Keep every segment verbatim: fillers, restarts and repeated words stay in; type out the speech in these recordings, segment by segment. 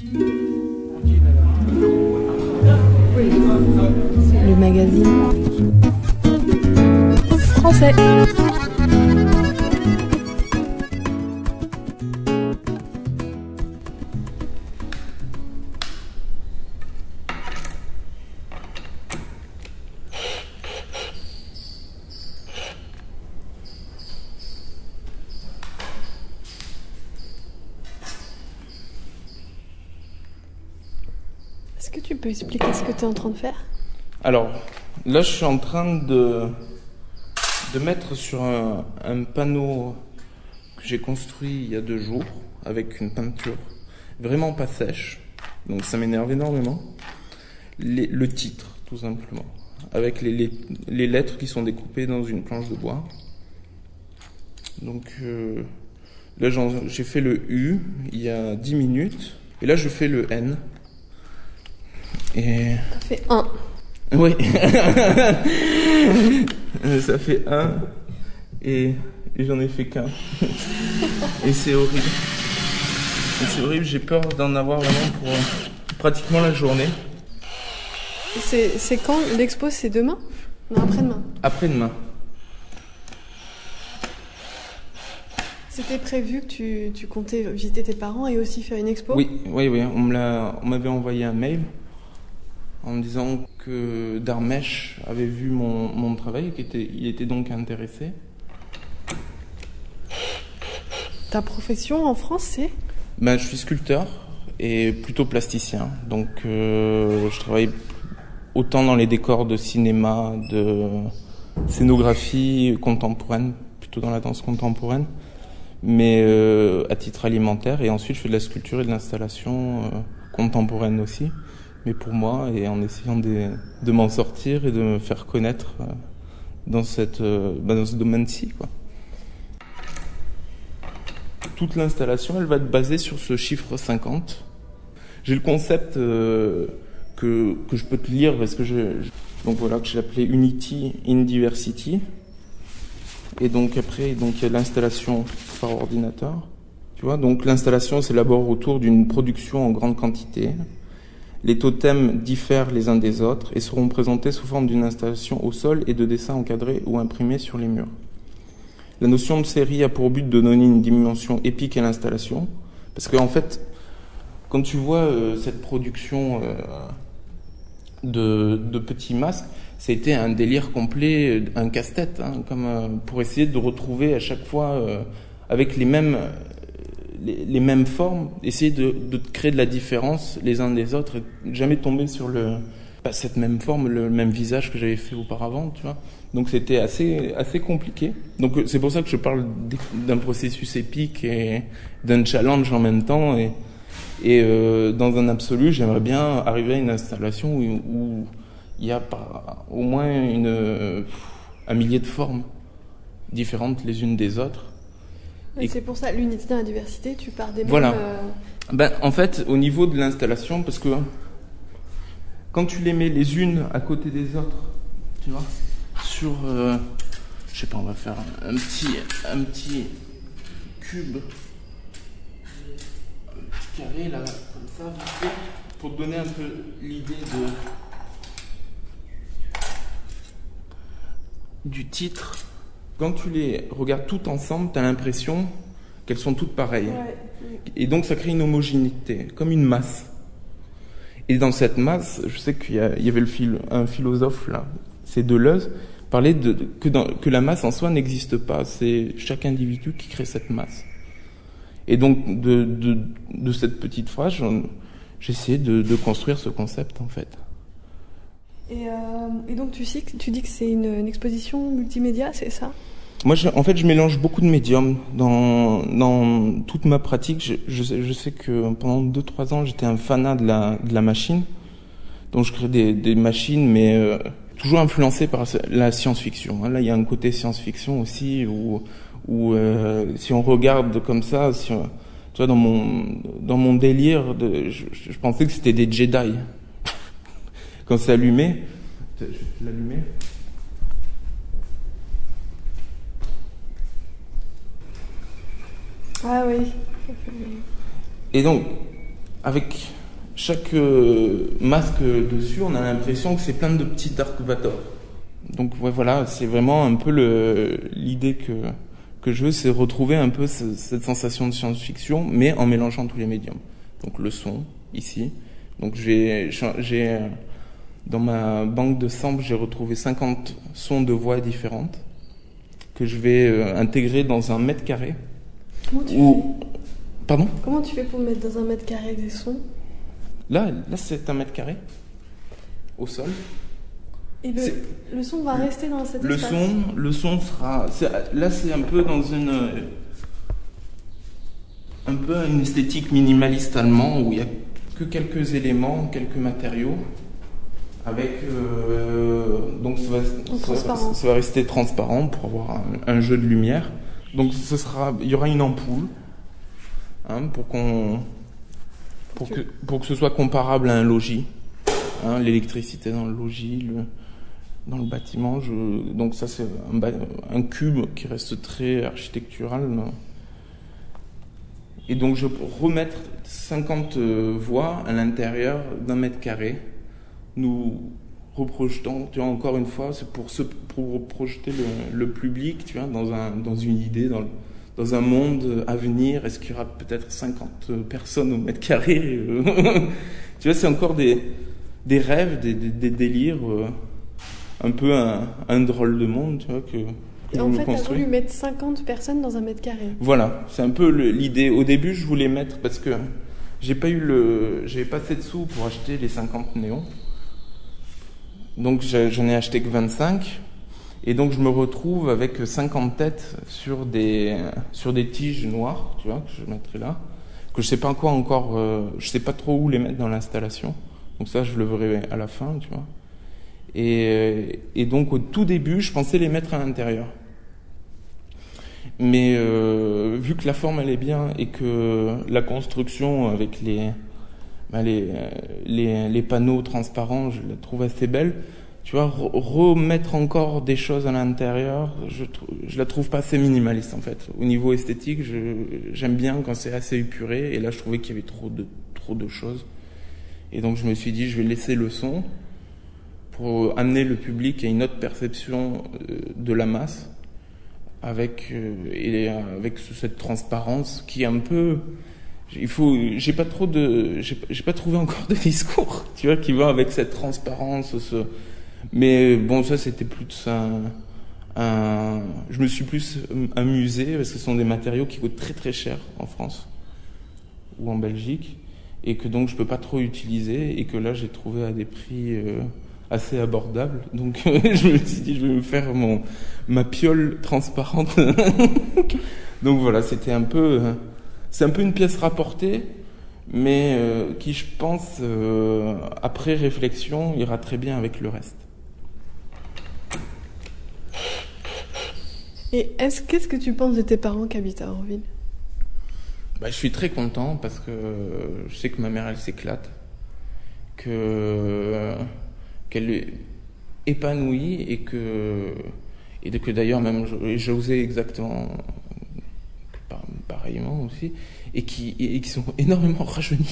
Le magazine français. Est-ce que tu peux expliquer ce que tu es en train de faire ? Alors, là, je suis en train de, de mettre sur un, un panneau que j'ai construit il y a deux jours, avec une peinture vraiment pas sèche, donc ça m'énerve énormément, les, le titre, tout simplement, avec les, les, les lettres qui sont découpées dans une planche de bois. Donc euh, là, j'en, j'ai fait le U il y a dix minutes, et là, je fais le N. Et... Ça fait un. Oui. Ça fait un. Et, et j'en ai fait qu'un. Et c'est horrible. Et c'est horrible, j'ai peur d'en avoir vraiment pour pratiquement la journée. C'est, c'est quand l'expo? C'est demain? Non, après-demain. Après-demain. C'était prévu que tu, tu comptais visiter tes parents et aussi faire une expo? Oui, oui, oui. On me l'a, on m'avait envoyé un mail en me disant que Darmesh avait vu mon, mon travail et qu'il était, il était donc intéressé. Ta profession en France, c'est? Ben, je suis sculpteur et plutôt plasticien. Donc, euh, je travaille autant dans les décors de cinéma, de scénographie contemporaine, plutôt dans la danse contemporaine, mais euh, à titre alimentaire. Et ensuite, je fais de la sculpture et de l'installation euh, contemporaine aussi. Mais pour moi, et en essayant de, de m'en sortir et de me faire connaître euh, dans, cette, euh, bah dans ce domaine-ci, quoi. Toute l'installation, elle va être basée sur ce chiffre cinquante. J'ai le concept euh, que, que je peux te lire parce que je, je donc voilà, que j'ai appelé Unity in Diversity. Et donc après, donc il y a l'installation par ordinateur. Tu vois, donc l'installation s'élabore autour d'une production en grande quantité. Les totems diffèrent les uns des autres et seront présentés sous forme d'une installation au sol et de dessins encadrés ou imprimés sur les murs. La notion de série a pour but de donner une dimension épique à l'installation, parce qu'en fait, quand tu vois euh, cette production euh, de, de petits masques, ça a été un délire complet, un casse-tête, hein, comme euh, pour essayer de retrouver à chaque fois euh, avec les mêmes les, les mêmes formes, essayer de, de créer de la différence les uns des autres, et jamais tomber sur le pas cette même forme, le même visage que j'avais fait auparavant, tu vois. Donc c'était assez assez compliqué. Donc c'est pour ça que je parle d'un processus épique et d'un challenge en même temps. Et, et euh, dans un absolu, j'aimerais bien arriver à une installation où, où il y a pas, au moins une, un millier de formes différentes les unes des autres. Et c'est pour ça, l'unité dans la diversité, tu pars des mêmes... Voilà. Euh... Ben, en fait, au niveau de l'installation, parce que quand tu les mets les unes à côté des autres, tu vois, sur, euh, je sais pas, on va faire un petit, un petit cube, un petit carré là, comme ça, pour te donner un peu l'idée de du titre. Quand tu les regardes toutes ensemble, tu as l'impression qu'elles sont toutes pareilles. Ouais. Et donc ça crée une homogénéité, comme une masse. Et dans cette masse, je sais qu'il y, a, il y avait le philo, un philosophe là, c'est Deleuze, parlait de, de, que, dans, que la masse en soi n'existe pas. C'est chaque individu qui crée cette masse. Et donc de, de, de cette petite phrase, j'ai essayé de, de construire ce concept en fait. Et, euh, et donc tu, sais, tu dis que c'est une, une exposition multimédia, c'est ça? Moi, je, en fait, je mélange beaucoup de médiums dans dans toute ma pratique. Je, je, sais, je sais que pendant deux trois ans, j'étais un fanat de la de la machine, donc je crée des des machines, mais euh, toujours influencé par la science-fiction. Là, il y a un côté science-fiction aussi où où euh, si on regarde comme ça, si on, tu vois, dans mon dans mon délire, de, je, je pensais que c'était des Jedi. Quand c'est allumé, je vais l'allumer. Ah oui. Et donc, avec chaque euh, masque dessus, on a l'impression que c'est plein de petits Dark Vador. Donc ouais, voilà, c'est vraiment un peu le, l'idée que, que je veux, c'est retrouver un peu ce, cette sensation de science-fiction, mais en mélangeant tous les médiums. Donc le son, ici. Donc j'ai, j'ai dans ma banque de samples, j'ai retrouvé cinquante sons de voix différentes que je vais euh, intégrer dans un mètre carré. Comment tu où... fais Pardon ? Comment tu fais pour mettre dans un mètre carré des sons ? Là, là c'est un mètre carré, au sol. Et le, le son va rester dans cet le espace. son, le son sera... C'est, là, c'est un peu dans une... Un peu une esthétique minimaliste allemand, où il n'y a que quelques éléments, quelques matériaux, avec... Euh, donc ça va, ça, va, ça va rester transparent pour avoir un, un jeu de lumière. Donc ce sera, il y aura une ampoule, hein, pour qu'on... Pour que, pour que ce soit comparable à un logis, hein, l'électricité dans le logis, le, dans le bâtiment. Je, donc ça c'est un, un cube qui reste très architectural. Et donc je peux remettre cinquante voix à l'intérieur d'un mètre carré, nous reprojetant, tu vois, encore une fois, c'est pour, se, pour projeter le, le public, tu vois, dans, un, dans une idée, dans le, dans un monde à venir. Est-ce qu'il y aura peut-être cinquante personnes au mètre carré? Tu vois, c'est encore des, des rêves, des, des, des délires, euh, un peu un, un drôle de monde, tu vois, que, que en je fait, me construis. tu as voulu mettre cinquante personnes dans un mètre carré. Voilà, c'est un peu le, l'idée. Au début, je voulais mettre, parce que j'ai pas eu le, j'avais pas assez de sous pour acheter les cinquante néons. Donc j'en ai acheté que vingt-cinq. Et donc je me retrouve avec cinquante têtes sur des sur des tiges noires, tu vois, que je mettrai là, que je sais pas quoi encore, euh, je sais pas trop où les mettre dans l'installation. Donc ça, je le verrai à la fin, tu vois. Et et donc au tout début, je pensais les mettre à l'intérieur. Mais euh, vu que la forme elle est bien et que la construction avec les ben les les les panneaux transparents, je la trouve assez belle. Tu vois, remettre encore des choses à l'intérieur, je, je la trouve pas assez minimaliste en fait. Au niveau esthétique, je, j'aime bien quand c'est assez épuré, et là je trouvais qu'il y avait trop de, trop de choses. Et donc je me suis dit, je vais laisser le son pour amener le public à une autre perception de la masse, avec, et avec cette transparence qui est un peu... Il faut, j'ai pas trop de, j'ai, j'ai pas trouvé encore de discours, tu vois, qui va avec cette transparence, ce... Mais bon, ça c'était plus un, un... Je me suis plus amusé parce que ce sont des matériaux qui coûtent très très cher en France ou en Belgique, et que donc je peux pas trop utiliser, et que là j'ai trouvé à des prix euh, assez abordables. Donc je me suis dit, je vais me faire mon ma piole transparente. Donc voilà, c'était un peu, c'est un peu une pièce rapportée, mais euh, qui, je pense, euh, après réflexion, ira très bien avec le reste. Et est-ce, qu'est-ce que tu penses de tes parents qui habitent à Auroville ? Bah, je suis très content parce que je sais que ma mère, elle s'éclate, que, qu'elle est épanouie, et que, et que d'ailleurs même j'osais exactement pareillement aussi, et qui, et qui sont énormément rajeunis.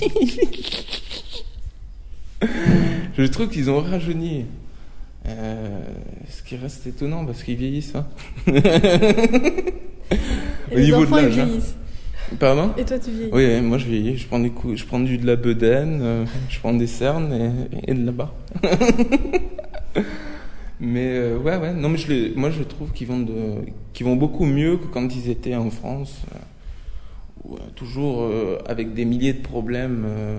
Je trouve qu'ils ont rajeuni. Euh, ce qui reste étonnant parce qu'ils vieillissent. Hein. Au les niveau enfants, de l'âge, ils vieillissent. Hein. Pardon ? Et toi, tu vieillis ? Oui, moi je vieillis. Je prends des coups, je prends du de la bedaine, euh, je prends des cernes et, et de là-bas. Mais euh, ouais, ouais. Non, mais je les, moi je trouve qu'ils vont de, qu'ils vont beaucoup mieux que quand ils étaient en France, euh, où, euh, toujours euh, avec des milliers de problèmes euh,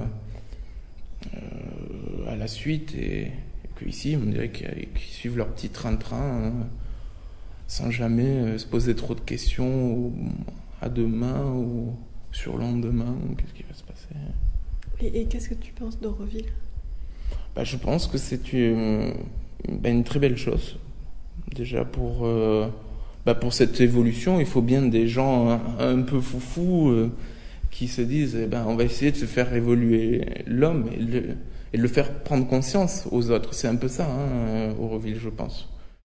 euh, à la suite, et qu'ici, on dirait qu'ils suivent leur petit train-train, hein, sans jamais euh, se poser trop de questions, ou à demain, ou sur lendemain, qu'est-ce qui va se passer. Et, et qu'est-ce que tu penses d'Auroville ? Bah, je pense que c'est une, bah, une très belle chose. Déjà, pour, euh, bah, pour cette évolution, il faut bien des gens un, un peu foufous euh, qui se disent, eh ben, on va essayer de se faire évoluer l'homme, et le, et de le faire prendre conscience aux autres. C'est un peu ça, hein, Auroville, je pense.